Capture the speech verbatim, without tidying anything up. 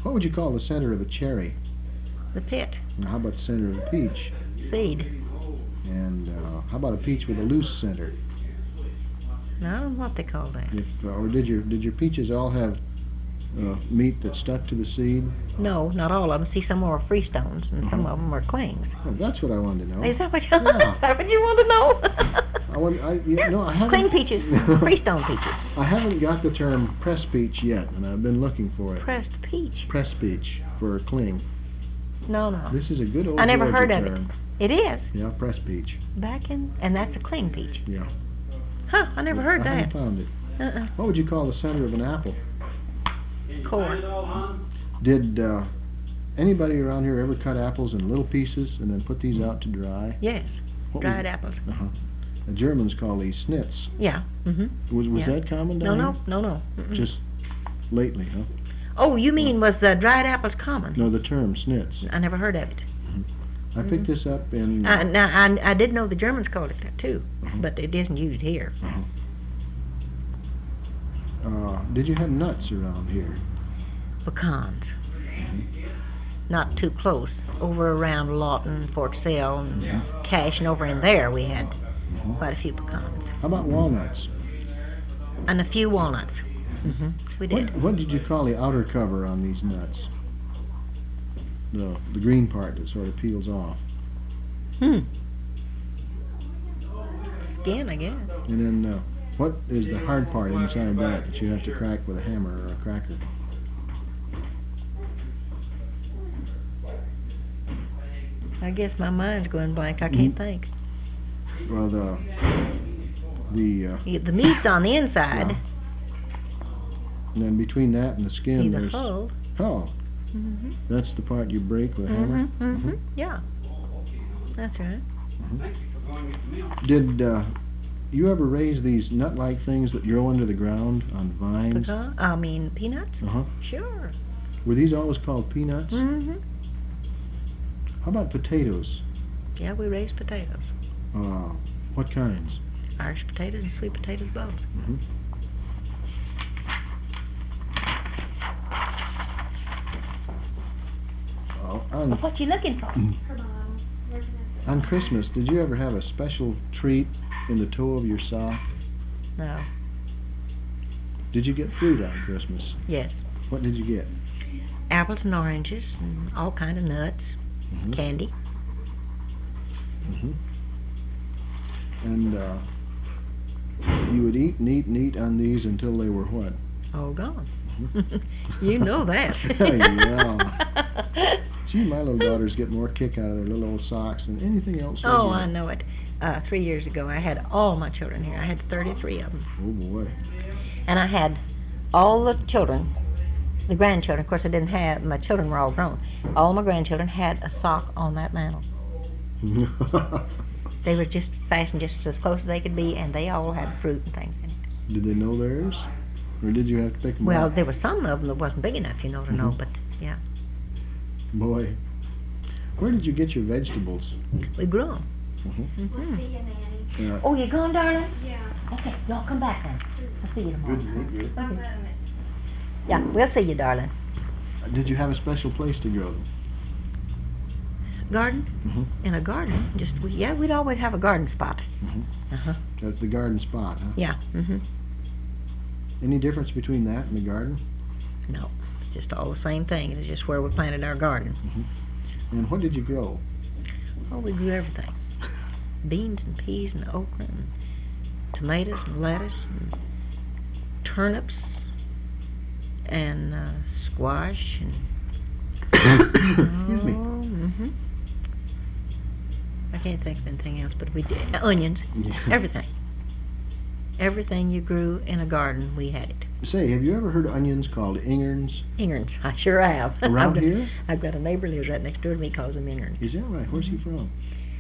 What would you call the center of a cherry? The pit. And how about the center of a peach? Seed. And uh, how about a peach with a loose center? I don't know what they call that. If, uh, or did your did your peaches all have uh, meat that stuck to the seed? No, not all of them. See, some are freestones and some Uh-huh. of them are clings. Oh, that's what I wanted to know. Is that what you, Yeah. is that what you want to know? I want, I, you know, I haven't, Cling peaches, freestone peaches. I haven't got the term press peach yet, and I've been looking for it. Pressed peach. Press peach for a cling. No, no. This is a good old I never Georgia heard of it. term. It is. Yeah, press peach. Back in, and that's a cling peach. Yeah. Huh, I never Yeah, heard I that. haven't found it. Uh-uh. What would you call the center of an apple? Core. Did uh, anybody around here ever cut apples in little pieces and then put these out to dry? Yes. What was Dried it? apples. Uh-huh. The Germans call these schnitz. Yeah. Mm-hmm. Was was Yeah. that common No, down no, here? no, no. Mm-mm. Just lately, huh? Oh, you mean was the dried apples common? No, the term schnitz. I never heard of it. I picked this up in. Uh, now, I, I did know the Germans called it that too, Uh-huh. but it isn't used here. Uh, did you have nuts around here? Pecans. Not too close. Over around Lawton, Fort Sill, and Cache, and over in there we had quite a few pecans. How about walnuts? And a few walnuts. hmm We did. What, what did you call the outer cover on these nuts? The the green part that sort of peels off. Hmm. Skin, I guess. And then uh, what is the hard part inside that that you have to crack with a hammer or a cracker? I guess my mind's going blank. I can't Mhm. think. Well, the the uh, You- The meat's on the inside. Yeah. and then between that and the skin, Either there's whole. oh, Mm-hmm. that's the part you break with a hammer. Mm-hmm. Mm-hmm. Yeah. That's right. Did uh, you ever raise these nut-like things that grow under the ground on vines? Pecan? I mean peanuts? Uh huh. Sure. Were these always called peanuts? Mm-hmm. How about potatoes? Yeah, we raise potatoes. Uh, what kinds? Irish potatoes and sweet potatoes both. Mhm. Oh, on, What you looking for? on Christmas, did you ever have a special treat in the toe of your sock? No. Did you get fruit on Christmas? Yes. What did you get? Apples and oranges and all kind of nuts, Mhm. candy. Mhm. And uh, you would eat and eat and eat on these until they were what? All gone. You know that. Yeah. Gee, my little daughters get more kick out of their little old socks than anything else. they Oh, do. I know it. Uh, three years ago, I had all my children here. I had thirty-three of them. Oh boy. And I had all the children, the grandchildren, of course I didn't have, my children were all grown. All my grandchildren had a sock on that mantle. They were just fastened just as close as they could be, and they all had fruit and things in it. Did they know theirs? Or did you have to pick them Well, up? there were some of them that wasn't big enough, you know, to know, Mhm. but yeah, Boy. Where did you get your vegetables? we grew them. Mhm. hmm Yeah. Oh, you gone, darling? Yeah. Okay, y'all come back then. I'll see you tomorrow. Good to meet you. Okay. Yeah, we'll see you, darling. Did you have a special place to grow them? Garden? Mhm. In a garden? Just, we, yeah, we'd always have a garden spot. Mhm. Uh-huh. That's the garden spot, huh? Yeah, mm-hmm. Any difference between that and the garden? No, it's just all the same thing. It's just where we planted our garden. And what did you grow? Oh, we grew everything. Beans and peas and okra and tomatoes and lettuce and turnips and uh, squash and Excuse me. oh, mm-hmm. I can't think of anything else, but we did onions, Yeah. everything. Everything you grew in a garden, we had it. Say, have you ever heard of onions called ingerns Ingerns, I sure have. around I've, here? I've got a neighbor who lives right next door to me, calls them ingerns. Is that right? Where's he from?